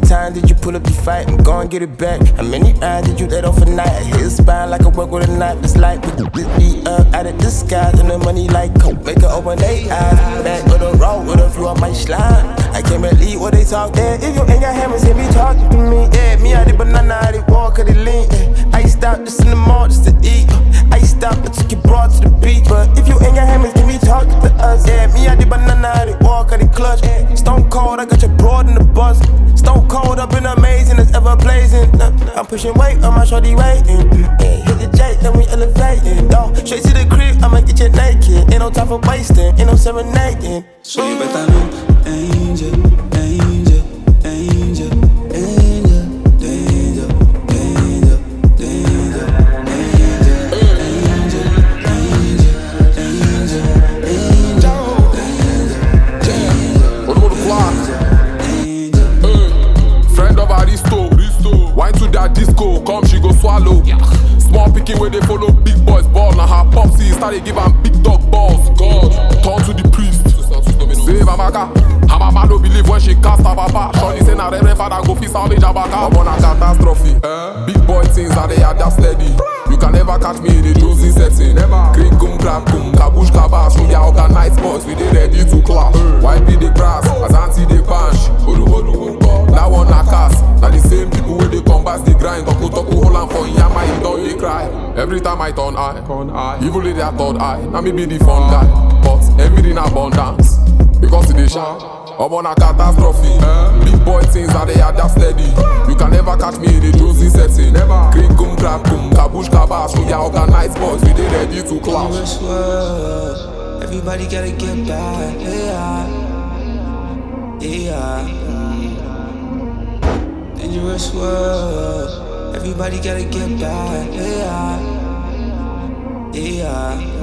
times did you pull up your fight and go and get it back? How many rounds did you let off a night? I hit his spine like I work with a knife. It's like we be up out of the sky and the money like coke. Make her open they eyes. Back with a roll with a few of my slime. I can't believe what they talk there. If you ain't got hammers, hear me talking to me. Yeah, me out the banana, I did walk, I did lean. I stopped just in the mall just to eat. I stopped, I took your broad to the beach. But if you ain't got hammers, give me talking to us. Yeah, me out the banana, I did walk, I did clutch. Stone cold, I got your broad in the bus. Stone cold, I've been amazing, it's ever blazing. I'm pushing weight on my shorty waiting. Hit the jet, then we elevating. Yo, straight to the crib, I'ma get you naked. Ain't no time for wasting, ain't no serenading. So you better know, angel, angel, angel, angel, danger, danger, danger, angel, angel, angel, angel, angel. What about the clock? Friend of Aristo, wine to that disco, come she go swallow. Small picking where they follow big boys ball. Now her popsy started give am big dog balls. God, turn to the priest. Save Amaka. Her mama don't believe when she cast her papa. Shorty say na reverend father go fix all the jabaka. I'm on a catastrophe. Big boy things that they are just steady. You can never catch me in a Josie setting. Green kum clap kum, kabush kabash. We are organized boys, we dey ready to clash. White be the grass, as anti the punch. That one na cast. Now the same people where they combat the grind. Toku hold on for Yama, he don't they cry. Every time I turn eye, evil in their third eye. Now me be the fun guy, but everything in abundance. Because they shine, I'm on a catastrophe. Big boy things that they are just steady. You can never catch me in a Josie setting. Green kum clap kum, kabush kabash. We are organized boys, we dey ready to clash. Dangerous world, everybody gotta get back. Yeah, yeah. Dangerous world, everybody gotta get back. Yeah, yeah.